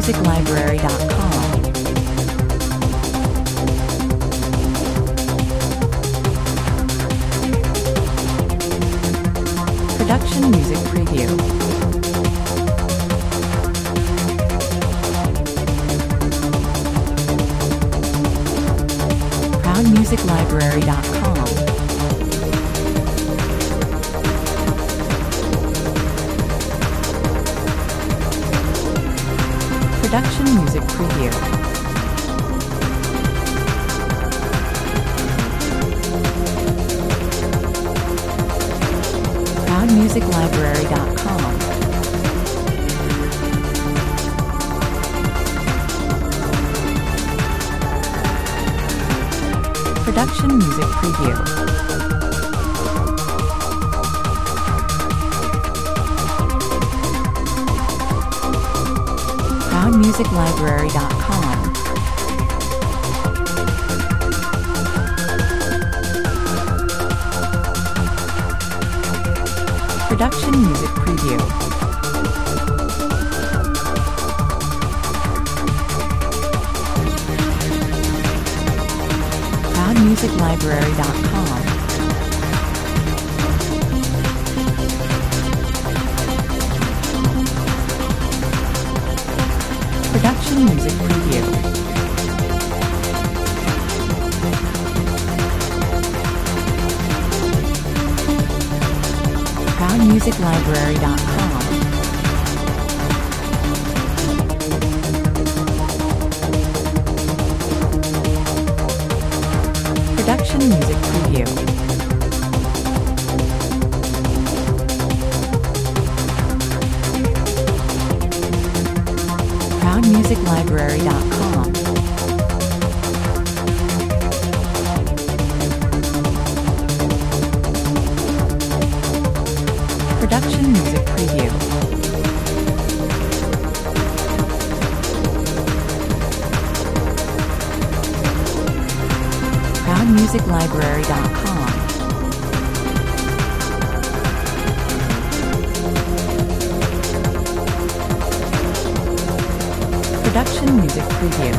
ProudMusicLibrary.com. Production Music Preview. ProudMusicLibrary.com. Production Music Preview. ProudMusicLibrary.com. Production Music Preview. ProudMusicLibrary.com. Production Music Preview. ProudMusicLibrary.com. Production Music Preview. ProudMusicLibrary.com. Production Music Preview. ProudMusicLibrary.com. Production Music Preview. ProudMusicLibrary.com. Production Music Preview.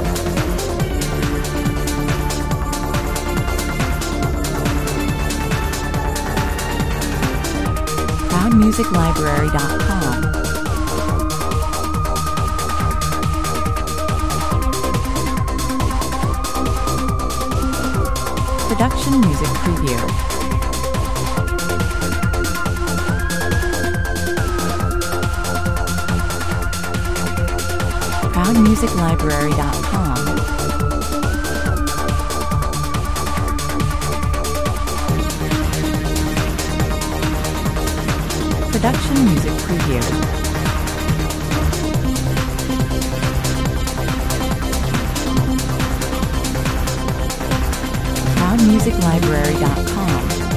ProudMusicLibrary.com. Production Music Preview. ProudMusicLibrary.com. Production Music Preview. ProudMusicLibrary.com.